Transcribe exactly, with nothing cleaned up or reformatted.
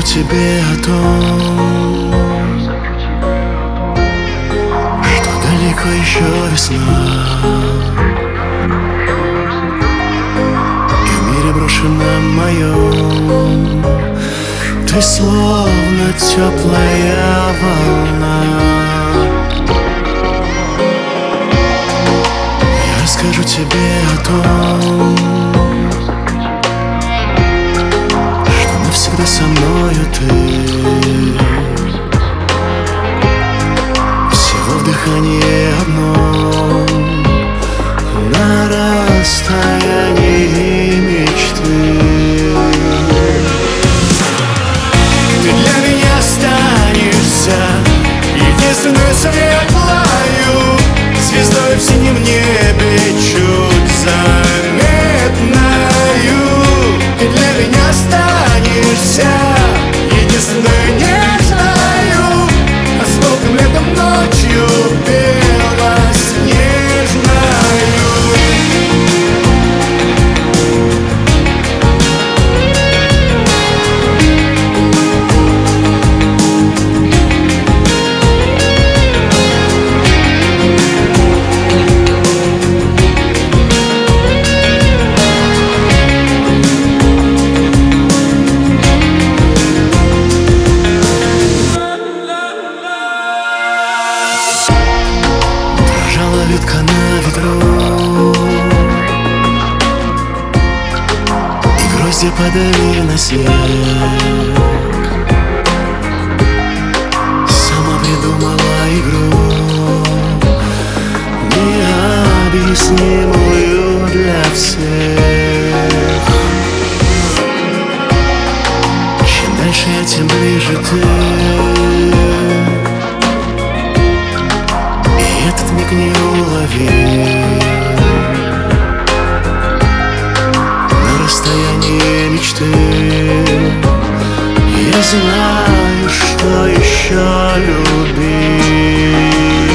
тебе о том, что далеко еще весна, и в мире брошенном моем ты словно теплая волна. Я расскажу тебе о том, что навсегда со мною ты, всего в дыхании одном, на расстоянии мечты. Ты для меня останешься единственной светлою звездой в синем небе, чуть заметною. Ты для меня останешься единственной нежною, осколком летом ночью белоснежною. Ветка на ветру, и гроздья падали на снег. Сама придумала игру, необъяснимую для всех. Чем дальше я, тем ближе ты, этот миг неуловим. На расстоянии мечты я знаю, что еще любить.